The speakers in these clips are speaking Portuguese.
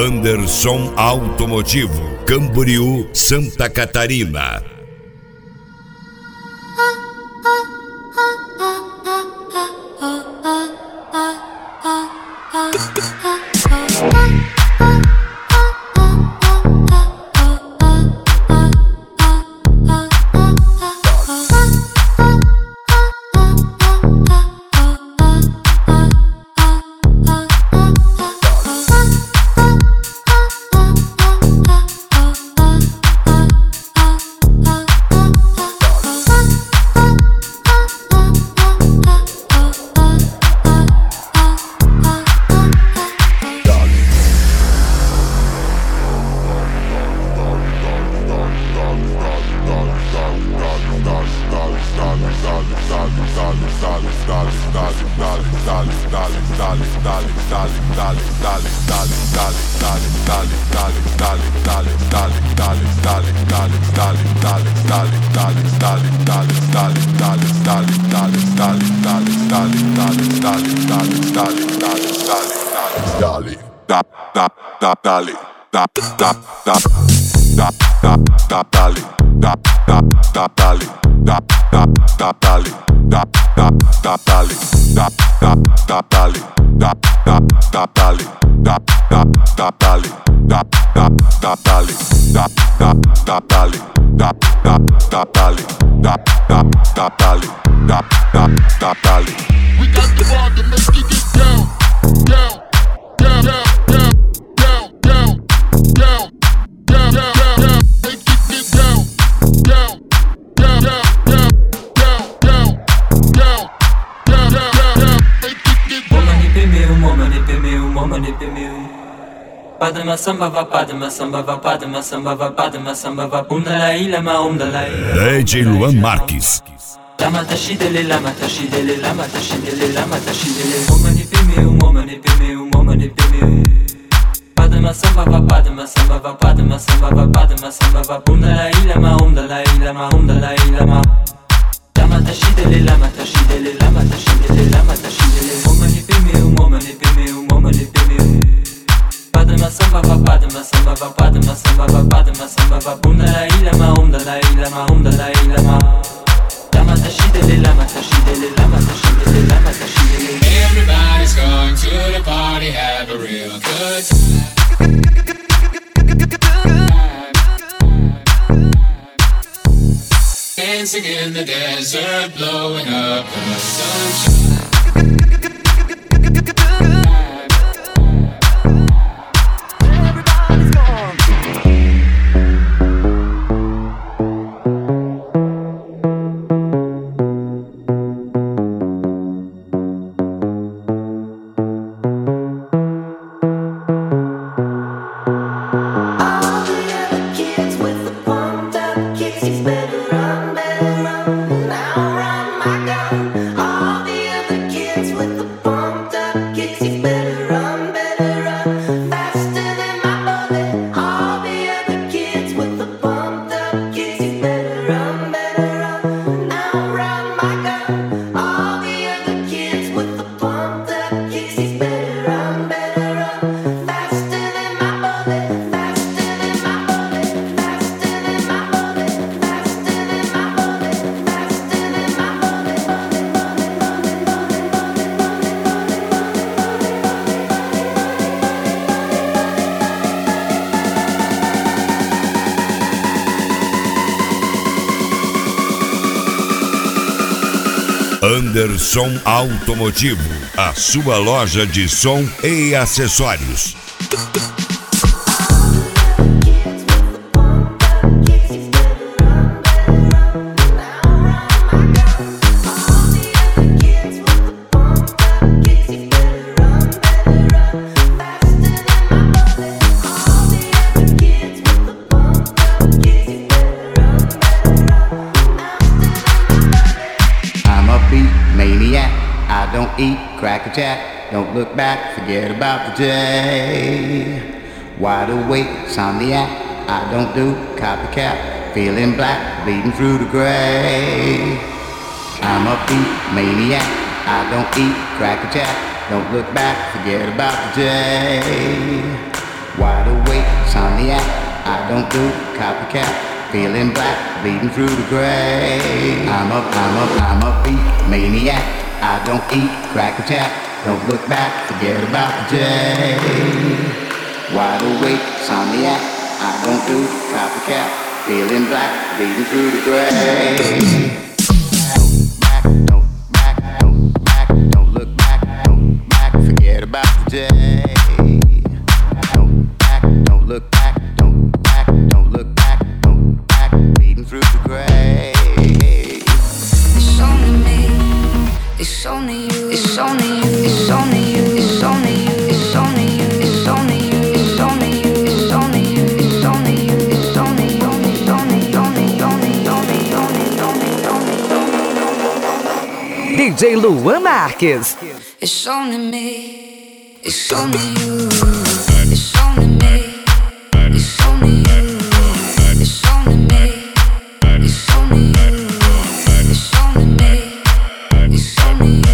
Anderson Automotivo, Camboriú, Santa Catarina. DJ Luan Marques. Lama tashidele, lama tashidele, lama tashidele, lama tashidele. Momani pimeu, momani pimeu, momani pimeu. Padma samba va, padma samba va, padma samba va, padma samba va. Umdala ilama, umdala ilama, umdala ilama. Lama tashidele, lama tashidele, lama tashidele, lama tashidele. Momani pimeu, momani pimeu, momani pimeu. Padma samba va, padma samba va, padma samba va, padma samba va. Umdala ilama, umdala ilama, umdala ilama. Everybody's going to the party, have a real good time. Dancing in the desert, blowing up the sunshine. Anderson Automotivo, a sua loja de som e acessórios. Crack a jack, don't look back, forget about the day. Wide awake, insomniac, I don't do copycat. Feeling black, bleeding through the gray. I'm a beat maniac, I don't eat crack a jack. Don't look back, forget about the day. Wide awake, insomniac, I don't do copycat. Feeling black, bleeding through the gray. I'm a beat maniac. I don't eat crack attack. Don't look back, forget about the day. Wide awake, insomniac, I don't do copycat. Feeling black, bleeding through the gray. Don't look back, forget about the day. Don't look back, bleeding through the gray. It's only me, it's only you, it's only you, it's only you, it's only you, it's only you, it's only you, it's only you, it's only you, it's only you, it's only you, it's only DJ Luan Marques. It's only me, it's only you, it's only me, it's only you, it's only me, it's only you, it's only me, it's only you.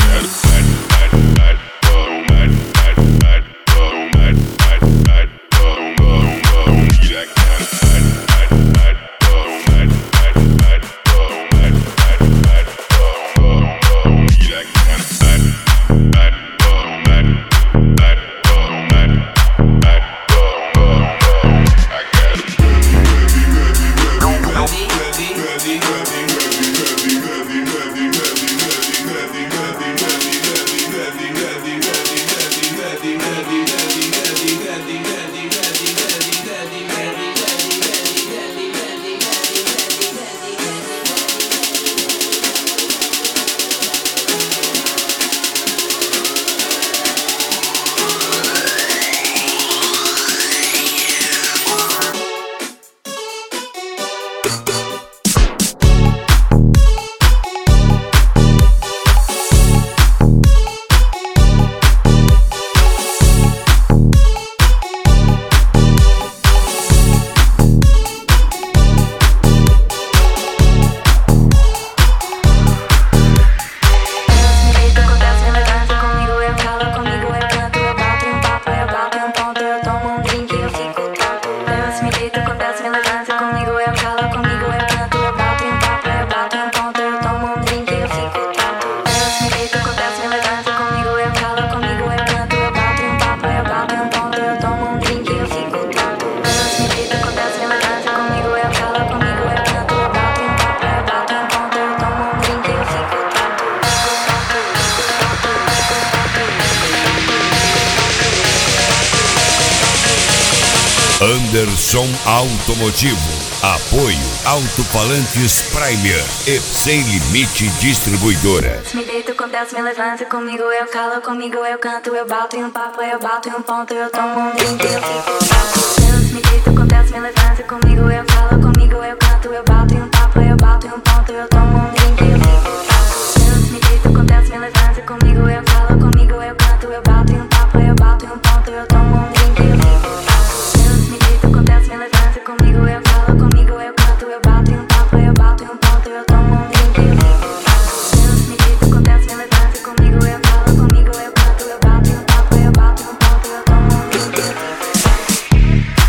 Anderson Automotivo. Apoio Alto-Falantes Primer e Sem Limite Distribuidora. Me deito com 10 mil levanto, comigo eu calo, comigo eu canto, eu bato em um papo, eu bato em um ponto, eu tomo um drink, eu fico tato. Me deito com 10 mil levanto, comigo eu calo, comigo eu canto, eu bato em um papo, eu bato em um ponto, eu tomo um drink, eu fico tato. Me deito com 10 mil levanto, comigo eu calo, comigo eu canto, eu bato em um papo, eu bato em um ponto, eu tomo um drink, eu fico tato. Me deito com 10 mil levanto, comigo eu calo, comigo eu canto, eu bato em um papo, eu bato em um ponto, eu tomo um drink, eu fico tato. Me deito com 10 mil levanto, comigo eu calo, comigo eu canto, eu bato em um papo, eu bato em um ponto, eu tomo um drink, eu fico tato.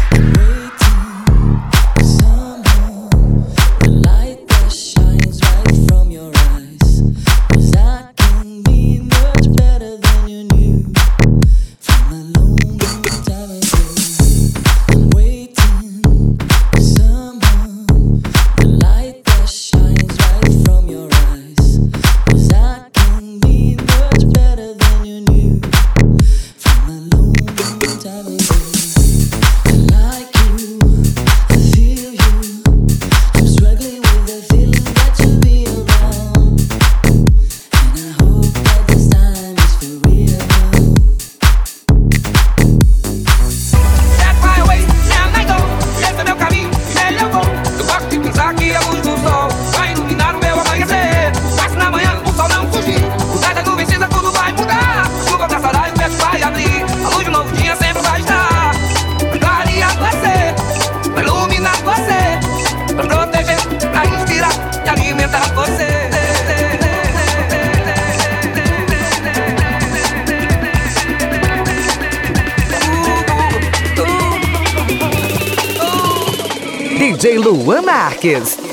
DJ Luan Marques.